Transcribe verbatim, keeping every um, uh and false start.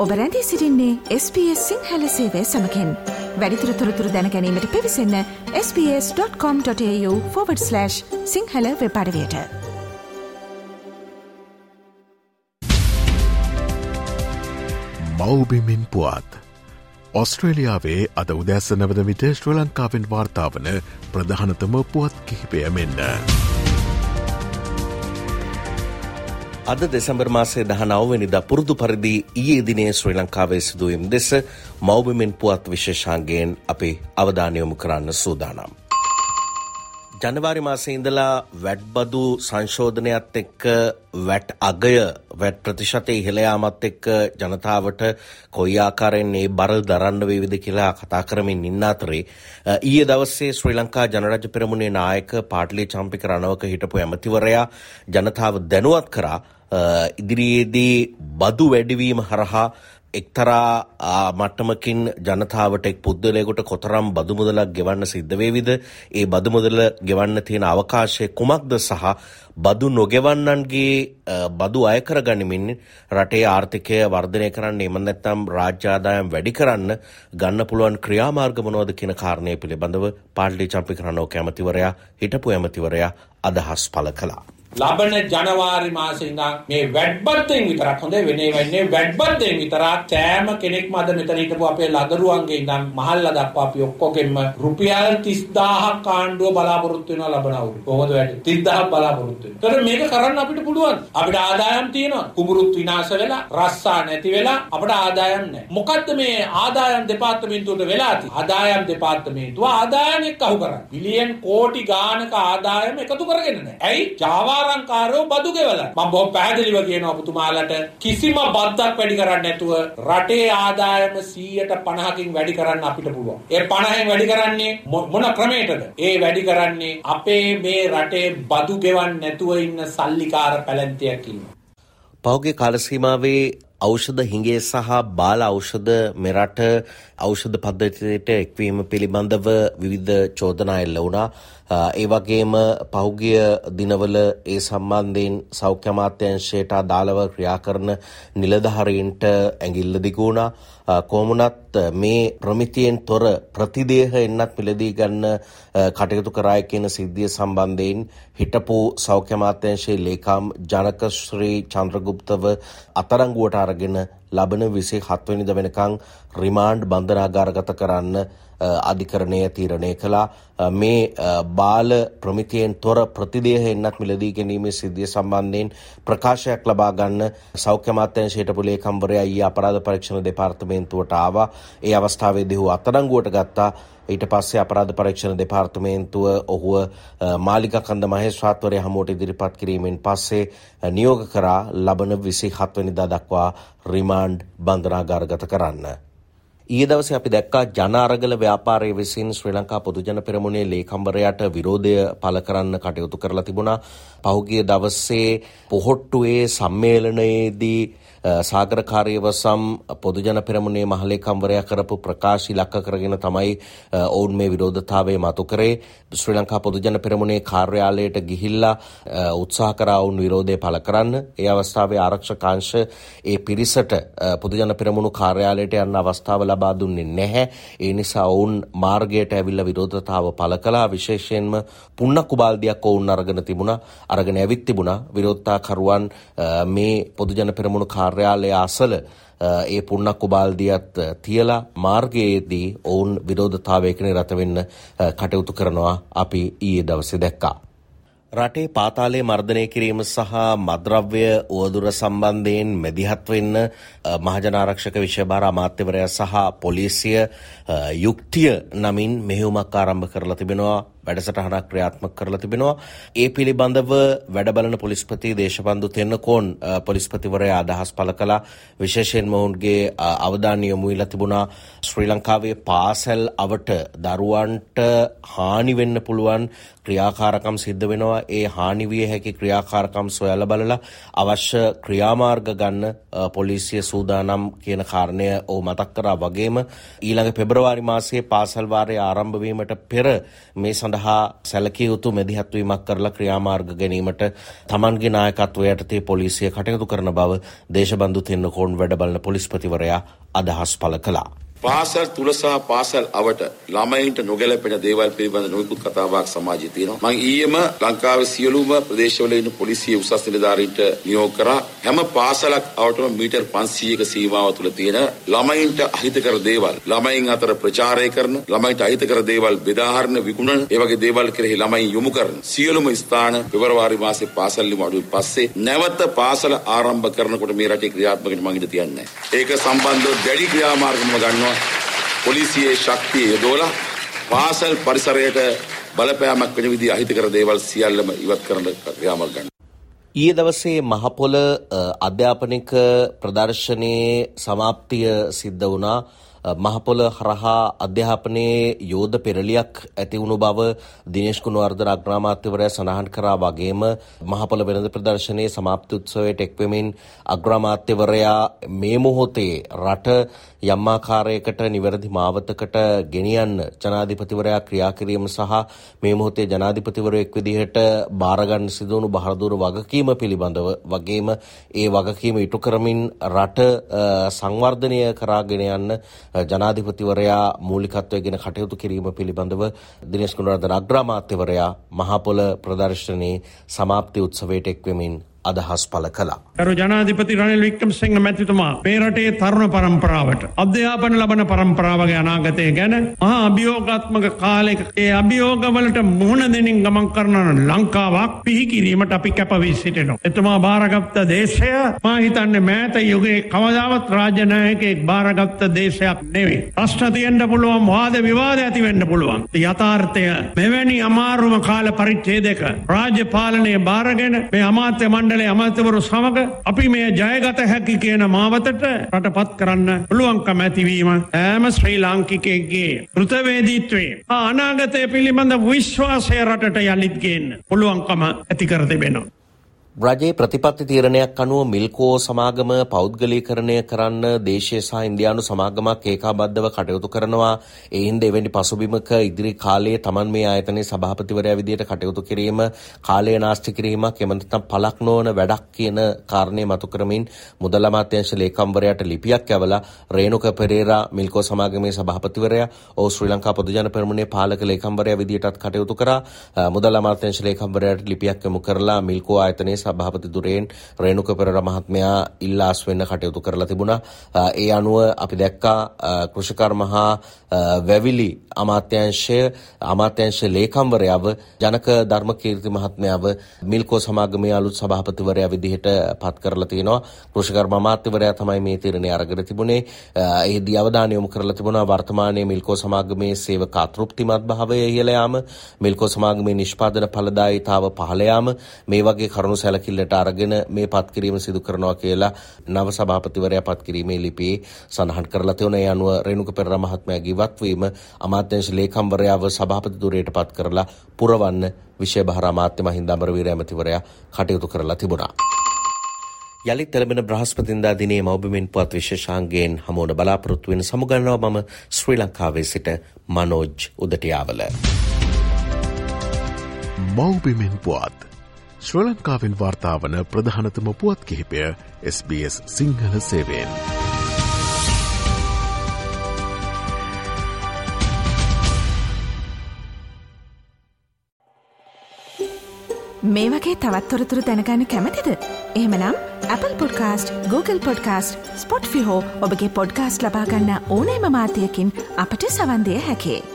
ඔබ රැඳී සිටින්නේ එස් බී එස් සිංහල සේවය සමගින්. වැඩිදුර තොරතුරු දැන ගැනීමට පිවිසන්න S B S dot com dot AU forward slash Sinhala web අඩවියට. මව්බිමින් පුවත්. ඔස්ට්‍රේලියාවේ අද උදැස්ස නවද විට ශ්‍රී ලංකාවෙන් වාර්තාවන ප්‍රධානතම පුවත් කිහිපය මෙන්න. අද දෙසැම්බර් මාසයේ දහනවවෙනිදා පුරුදු පරිදි ඊයේ දිනේ ශ්‍රී ලංකාවේ සිදුවීම් දෙස මව්බිමින් පුවත් විශේෂාංගයෙන් අපි අවධානය යොමු කරන්න සූදානම්. ජනවාරි මාසයේ ඉඳලා වැට් බදු සංශෝධනයත් එක්ක වැට් අගය වැට් ප්‍රතිශතය ඉහළ යාමත් එක්ක ජනතාවට කොයි ආකාරයෙන් මේ බර දරන්න වේවිද කියලා කතා කරමින් ඉන්න අතරේ ඊයේ දවසේ ශ්‍රී ලංකා ජනරජ පෙරමුණේ නායක පාටලී චම්පික රණවක හිටපු ඇමතිවරයා ජනතාව දැනුවත් කරා ඉදිරියේදී බදු වැඩිවීම හරහා එක්තරා මට්ටමකින් ජනතාවට එක් පුද්ගලයෙකුට කොතරම් බදු මුදලක් ගෙවන්න සිද්ධ වේවිද, ඒ බදු මුදල ගෙවන්න තියෙන අවකාශය කුමක්ද සහ බදු නොගෙවන්නන්ගේ බදු අය කරගනිමින් රටේ ආර්ථිකය වර්ධනය කරන්න, එම නැත්නම් රාජ්‍ය ආදායම් වැඩි කරන්න ගන්න පුළුවන් ක්‍රියාමාර්ග මොනවද කියන කාරණය පිළිබඳව පාටලී චම්පික රණවක ඇමතිවරයා හිටපු ඇමතිවරයා අදහස් පළ කළා. ලබන ජනවාරි මාසේ ඉඳන් මේ වැඩබද්දෙන් විතරක් හොඳ වෙන්නේ වෙන්නේ වැඩබද්දෙන් විතරක් සෑම කෙනෙක්ම අද මෙතන හිටපු අපේ ලදරුවන්ගේ ඉඳන් මහල්ලා දක්වා අපි ඔක්කොගෙම රුපියල් තිස් දාහක් ආණ්ඩුව බලාපොරොත්තු වෙනවා ලබන අවුරුද්ද. කොහොමද වැඩි? තිස් දාහක් බලාපොරොත්තු වෙනවා. ඒතර මේක කරන්න අපිට පුළුවන්. අපිට ආදායම් තියෙනවා. කුඹුරුත් විනාශ වෙලා, රස්සා නැති වෙලා අපිට ආදායම් නැහැ. මොකද්ද මේ ආදායම් දෙපාර්තමේන්තුවට වෙලා තියෙන්නේ? ආදායම් දෙපාර්තමේන්තුව ආදායම් එක්ක අහු කරන්නේ. බිලියන් කෝටි ගානක ආදායම එකතු කරගෙන නැහැ. ඇයි? ජාවා ආරංකාරෝ බදු ගෙවලා. මම බොහොම පැහැදිලිව කියනවා ඔබතුමාලට කිසිම බද්දක් වැඩි කරන්නේ නැතුව රටේ ආදායම සීයට පනහකින් වැඩි කරන්න අපිට පුළුවන්. ඒ පනහෙන් වැඩි කරන්නේ මොන ක්‍රමයකටද? ඒ වැඩි කරන්නේ අපේ මේ රටේ බදු ගෙවන්න නැතුව ඉන්න සල්ලිකාර පැලැන්තියක් ඉන්නවා. පහුගිය කාල සීමාවේ ඖෂධ හිඟේ සහ බාල ඖෂධ මෙරට ඖෂධ පද්ධතියට එක්වීම පිළිබඳව විවිධ චෝදනා එල්ල වුණා. ඒ වගේම පහුගිය දිනවල ඒ සම්බන්ධයෙන් සෞඛ්‍ය අමාත්‍යාංශයට අදාළව ක්‍රියා කරන නිලධාරීන්ට ඇඟිල්ල දිගු වුණා. කොහොමුණත් මේ ප්‍රමිතියෙන් තොර ප්‍රතිදේහ එන්නත් මිලදී ගන්න කටයුතු කරාය කියන සිද්ධිය සම්බන්ධයෙන් හිටපු සෞඛ්‍ය අමාත්‍යාංශයේ ලේකම් ජනක ශ්‍රී චන්ද්‍රගුප්තව අත්අඩංගුවට අරගෙන ලබන විසිහත් වෙනිදා වෙනකන් රිමාන්ඩ් බන්ධනාගාරගත කරන්න අධිකරණය තීරණය කළා. මේ බාල ප්‍රමිතියෙන් තොර ප්‍රතිදේහ එන්නත් මිලදී ගැනීමේ සිද්ධිය සම්බන්ධයෙන් ප්‍රකාශයක් ලබා ගන්න සෞඛ්‍ය අමාත්‍යාංශයේ හිටපු ලේකම්වරයා ඊයේ අපරාධ පරීක්ෂණ දෙපාර්තමේන්තුවට ආවා. ඒ අවස්ථාවේදී ඔහු අත්අඩංගුවට ගත්තා. ඊට පස්සේ අපරාධ පරීක්ෂණ දෙපාර්තමේන්තුව ඔහුව මාලිගකන්ද මහේස්ත්‍රාත්වරයා හමුවට ඉදිරිපත් කිරීමෙන් පස්සේ නියෝග කරා ලබන විසිහත් වෙනිදා දක්වා රිමාන්ඩ් බන්ධනාගාරගත කරන්න. ඊයේ දවසේ අපි දැක්කා ජන අරගල ව්‍යාපාරයේ විසින් ශ්‍රී ලංකා පොදුජන පෙරමුණේ ලේකම්වරයාට විරෝධය පළ කරන්න කටයුතු කරලා තිබුණා. පහුගිය දවසේ පොහොට්ටුවේ සම්මේලනයේදී සාගර කාර්යවසම් පොදුජන පෙරමුණේ මහලේකම්වරයා කරපු ප්‍රකාශ ඉලක්ක කරගෙන තමයි ඔවුන් මේ විරෝධතාවය මතු කරේ. ශ්‍රී ලංකා පොදුජන පෙරමුණේ කාර්යාලයට ගිහිල්ලා උත්සාහ කරා ඔවුන් විරෝධය පළ කරන්න. ඒ අවස්ථාවේ ආරක්ෂක අංශ ඒ පිරිසට පොදුජන පෙරමුණු කාර්යාලයට යන්න අවස්ථාව ලබා දුන්නේ නැහැ. ඒ නිසා ඔවුන් මාර්ගයට ඇවිල්ලා විරෝධතාව පළ කළා. විශේෂයෙන්ම පුන්නක්කු බාල්දියක් ඔවුන් අරගෙන තිබුණා. අරගෙන ඇවිත් තිබුණා. විරෝධතාකරුවන් මේ පොදුජන පෙරමුණු කාර්යාලය අසල ඒ පුන්නක්කු බාල්දියත් තියලා මාර්ගයේදී ඔවුන් විරෝධතාවයක නිරත වෙන්න කටයුතු කරනවා අපි ඊයේ දවසේ දැක්කා. රටේ පාතාලයේ මර්ධනය කිරීම සහ මද්‍රව්‍ය උවදුර සම්බන්ධයෙන් මැදිහත් වෙන්න මහජන ආරක්ෂක විෂයභාර අමාත්‍යවරයා සහ පොලිසිය යුක්තිය නමින් මෙහෙයුමක් ආරම්භ කරලා තිබෙනවා. වැඩසටහනක් ක්‍රියාත්මක කරලා තිබෙනවා. ඒ පිළිබඳව වැඩබලන පොලිස්පති දේශබන්දු තෙන්නකෝන් පොලිස්පතිවරයා අදහස් පළ කළා. විශේෂයෙන්ම ඔවුන්ගේ අවධානය යොමු වෙලා තිබුණා ශ්‍රී ලංකාවේ පාසල් අවට දරුවන්ට හානි වෙන්න පුළුවන් ක්‍රියාකාරකම් සිද්ධ වෙනවා. ඒ හානි විය හැකි ක්‍රියාකාරකම් සොයලා බලලා අවශ්‍ය ක්‍රියාමාර්ග ගන්න පොලිසිය සූදානම් කියන කාරණය ඔහු මතක් කරා. වගේම ඊළඟ පෙබරවාරි මාසයේ පාසල් වාරය ආරම්භ වීමට පෙර මේ සඳහා සැලකිය යුතු මැදිහත්වීමක් කරලා ක්‍රියාමාර්ග ගැනීමට තමන්ගේ නායකත්වය යටතේ පොලිසිය කටයුතු කරන බව දේශබන්දු තෙන්නකෝන් වැඩ බලන පොලිස්පතිවරයා අදහස් පළ කළා. පාසල් තුල සහ පාසල් අවට ළමයින්ට නොගැලපෙන දේවල් පිළිබඳ නොයෙකුත් කතාබහක් සමාජයේ තියෙනවා. මම ඊයේම ලංකාවේ සියලුම ප්‍රදේශවල ඉන්න පොලිසිය උසස් නිලධාරීන්ට නියෝග කරා. හැම පාසලක් අවටම මීටර් පන්සීයක සීමාව තුල තියෙන ළමයින්ට අහිතකර දේවල්, ළමයින් අතර ප්‍රචාරය කරන, ළමයින්ට අහිතකර දේවල් බෙදාහරින, විකුණන, ඒ වගේ දේවල් කෙරෙහි ළමයින් යොමු කරන සියලුම ස්ථාන පෙබරවාරි මාසේ පාසල් ලිම අඩුවෙන් පස්සේ නැවත පාසල ආරම්භ කරනකොට මේ රටේ ක්‍රියාත්මක වෙන්න මම ඉඳ තියන්නේ නැහැ. ඒක සම්බන්ධව දැඩි ක්‍රියාමාර්ගම ගන්නවා. පොලිසියේ ශක්තිය යොදවලා පාසල් පරිසරයට බලපෑමක් වෙන විදිහ අහිතකර දේවල් සියල්ලම ඉවත් කරන ක්‍රියාමාර්ග ගන්නවා. ඊයේ දවසේ මහපොළ අධ්‍යාපනික ප්‍රදර්ශනයේ සමාප්තිය සිද්ධ වුණා. මහපොළ හරහා අධ්‍යාපනයේ යෝධ පෙරලියක් ඇති වුණු බව දිනේෂ් ගුණවර්ධන අග්‍රාමාත්‍යවරයා සඳහන් කරා. වගේම මහපොළ වෙළඳ ප්‍රදර්ශනයේ සමාප්ති උත්සවයට එක්වෙමින් අග්‍රාමාත්‍යවරයා මේ මොහොතේ රට යම් ආකාරයකට නිවැරදි මාවතකට ගෙනියන්න ජනාධිපතිවරයා ක්‍රියා කිරීම සහ මේ මොහොතේ ජනාධිපතිවරයෙක් විදිහට බාරගන්න සිදුවුණු බහදුර වගකීම පිළිබඳව වගේම ඒ වගකීම ඉටු කරමින් රට සංවර්ධනය කරාගෙන යන්න ජනාධිපතිවරයා මූලිකත්වයෙන් කටයුතු කිරීම පිළිබඳව දිනේෂ් ගුණවර්ධන අග්‍රාමාත්‍යවරයා මහපොළ ප්‍රදර්ශනයේ සමාප්ති උත්සවයට එක්වෙමින් අදහස් පළ කළා. ගරු ජනාධිපති රනිල් වික්‍රමසිංහ මැතිතුමා මේ රටේ තරුණ පරම්පරාවට අධ්‍යාපන ලබන පරම්පරාවගේ අනාගතය ගැන මහා අභියෝගාත්මක කාලයක ඒ අභියෝගවලට මුහුණ දෙමින් ගමන් කරන ලංකාවක් පිහිකිරීමට අපි කැප වී සිටිනවා. එතුමා බාරගත් දේශය මා හිතන්නේ මෑත යුගයේ කවදාවත් රාජ්‍ය නායකයෙක් බාරගත් දේශයක් නෙවෙයි. ප්‍රශ්න තියෙන්න පුළුවන්, වාද විවාද ඇති වෙන්න පුළුවන්. යථාර්ථය මෙවැනි අමාරුම කාල පරිච්ඡේදයක රාජ්‍ය පාලනය බාරගෙන මේ අමාත්‍ය මණ්ඩල අමාත්‍යවරු සමග අපි මේ ජයගත හැකි කියන මාවතට රටපත් කරන්න පුළුවන්කම ඇතිවීම හැම ශ්‍රී ලාංකිකයෙක්ගේ කෘතවේදීත්වයේ අනාගතය පිළිබඳ විශ්වාසය රටට යලිත් ගේන්න පුළුවන්කම ඇති කර තිබෙනවා. රජයේ ප්‍රතිපත්ති තීරණයක් අනුව මිල්කෝ සමාගම පෞද්ගලීකරණය කරන්න දේශීය සහ ඉන්දියානු සමාගමක් ඒකාබද්ධව කටයුතු කරනවා. ඒ හින්දා එවැනි පසුබිමක ඉදිරි කාලයේ Taman මේ ආයතනයේ සභාපතිවරයා විදිහට කටයුතු කිරීම කාලය නාස්ති කිරීමක් එම නැත්නම් පළක් නොවන වැඩක් කියන කාරණේ මතු කරමින් මුදල් අමාත්‍යාංශ ලේකම්වරයාට ලිපියක් යවලා රේණුක පෙරේරා මිල්කෝ සමාගමේ සභාපතිවරයා ඕ ශ්‍රී ලංකා පොදුජන පෙරමුණේ පාලක ලේකම්වරයා විදිහටත් කටයුතු කරා. මුදල් අමාත්‍යාංශ ලේකම්වරයාට ලිපියක් යොමු කරලා මිල්කෝ ආයතනයේ සභාපති දුරෙන් රේණුක පෙරේරා මහත්මයා ඉල්ලාස් වෙන්න කටයුතු කරලා තිබුණා. ඒ අනුව අපි දැක්කා කෘෂිකර්ම හා වැවිලි අමාත්‍යාංශය අමාත්‍යාංශ ලේකම්වරයාව ජනක ධර්මකීර්ති මහත්මයාව මිල්කෝ සමාගමේ අලුත් සභාපතිවරයා විදිහට පත් කරලා තියෙනවා. කෘෂිකර්ම අමාත්‍යවරයා තමයි මේ තීරණය අරගෙන තිබුණේ. එහිදී අවධානය යොමු කරලා තිබුණා වර්තමානයේ මිල්කෝ සමාගමේ සේවක අතෘප්තිමත් භාවය ඉහළ යාම, මිල්කෝ සමාගමේ නිෂ්පාදන ඵලදායීතාව පහළ යාම මේ වගේ කරුණු සැලකිල්ලට අරගෙන මේ පත් කිරීම සිදු කරනවා කියලා නව සභාපතිවරයා පත් කිරීමේ ලිපියේ සඳහන් කරලා තියෙනවා. ඒ අනුව රේණුක පෙරේරා මහත්මයාගේ ඉවත්වීම අමාත්‍යාංශ ලේකම්වරයාව සභාපති ධුරයට පත් කරලා පුරවන්න විශේෂ අමාත්‍ය මහින්ද අමරවීර ඇමතිවරයා කටයුතු කරලා තිබුණා. යලිත් එළඹෙන බ්‍රහස්පතින්දා දිනේ මව්බිමෙන් පුවත් විශේෂාංගයෙන් හමුවන බලාපොරොත්තු වෙන සමුගන්නවා මම ශ්‍රී ලංකාවේ සිට මනෝජ් උදටියාවල. මව්බිමෙන් පුවත් ශ්‍රී ලංකාවෙන් වාර්තා වන ප්‍රධානතම පුවත් කිහිපය එස් බී එස් සිංහල සේවයෙන්. මේ වගේ තවත් තොරතුරු දැනගන්න කැමතිද? එහෙමනම් Apple Podcast, Google Podcast, Spotify හෝ ඔබගේ පොඩ්කාස්ට් ලබා ගන්න ඕනෑම මාධ්‍යයකින් අපට සවන් දිය හැකියි.